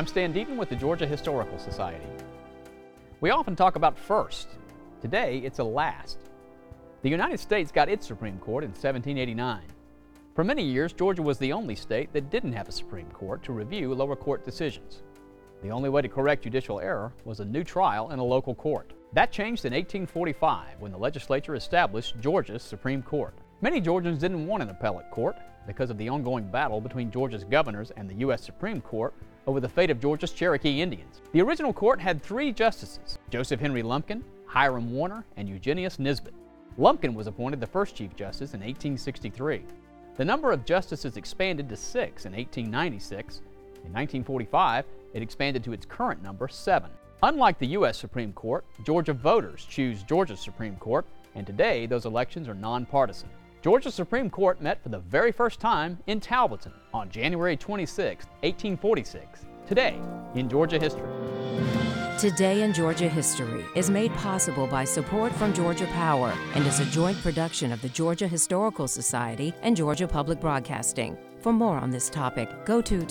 I'm Stan Deaton with the Georgia Historical Society. We often talk about first. Today, it's a last. The United States got its Supreme Court in 1789. For many years, Georgia was the only state that didn't have a Supreme Court to review lower court decisions. The only way to correct judicial error was a new trial in a local court. That changed in 1845 when the legislature established Georgia's Supreme Court. Many Georgians didn't want an appellate court because of the ongoing battle between Georgia's governors and the U.S. Supreme Court over the fate of Georgia's Cherokee Indians. The original court had 3 justices: Joseph Henry Lumpkin, Hiram Warner, and Eugenius Nisbet. Lumpkin was appointed the first Chief Justice in 1863. The number of justices expanded to 6 in 1896. In 1945, it expanded to its current number, 7. Unlike the U.S. Supreme Court, Georgia voters choose Georgia's Supreme Court, and today those elections are nonpartisan. Georgia's Supreme Court met for the very first time in Talbotton on January 26, 1846. Today in Georgia History. Today in Georgia History is made possible by support from Georgia Power and is a joint production of the Georgia Historical Society and Georgia Public Broadcasting. For more on this topic, go to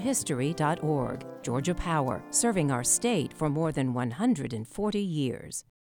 todayingeorgiahistory.org. Georgia Power, serving our state for more than 140 years.